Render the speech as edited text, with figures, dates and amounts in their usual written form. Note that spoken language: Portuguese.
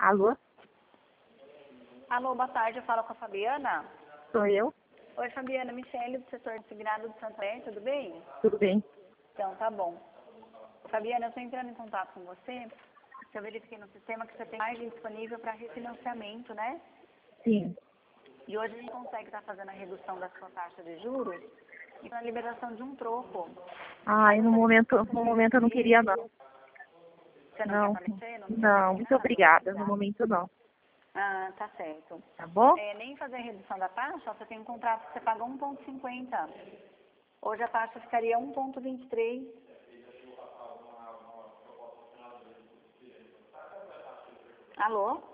Alô? Alô, boa tarde, eu falo com a Fabiana. Sou eu? Oi, Fabiana, Michele, do setor de segurado do Santander, tudo bem? Tudo bem? Então, tá bom. Fabiana, eu estou entrando em contato com você, porque eu verifiquei no sistema que você tem margem disponível para refinanciamento, né? Sim. E hoje a gente consegue estar fazendo a redução da sua taxa de juros e com a liberação de um troco. Ai, no momento eu não queria não. Você não Não, quer estar mexendo? não, muito obrigada. No momento não. Ah, tá certo. Tá bom? Nem fazer a redução da taxa, você tem um contrato que você paga 1,50. Hoje a taxa ficaria 1,23. Alô?